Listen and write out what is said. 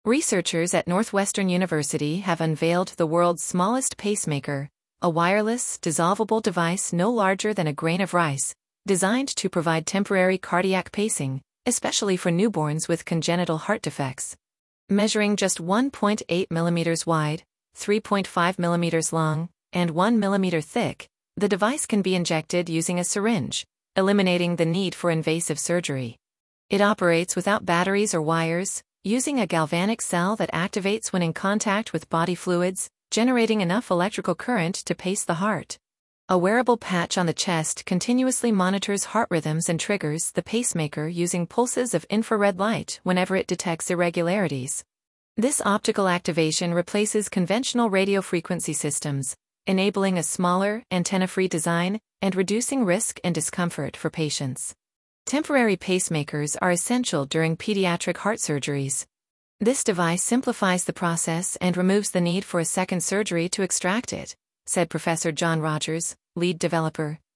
Researchers at Northwestern University have unveiled the world's smallest pacemaker, a wireless, dissolvable device no larger than a grain of rice, designed to provide temporary cardiac pacing, especially for newborns with congenital heart defects. Measuring just 1.8 millimeters wide, 3.5 millimeters long, and 1 millimeter thick, the device can be injected using a syringe, eliminating the need for invasive surgery. It operates without batteries or wires, using a galvanic cell that activates when in contact with body fluids, generating enough electrical current to pace the heart. A wearable patch on the chest continuously monitors heart rhythms and triggers the pacemaker using pulses of infrared light whenever it detects irregularities. This optical activation replaces conventional radiofrequency systems, enabling a smaller, antenna-free design and reducing risk and discomfort for patients. Temporary pacemakers are essential during pediatric heart surgeries. This device simplifies the process and removes the need for a second surgery to extract it, said Professor John Rogers, lead developer,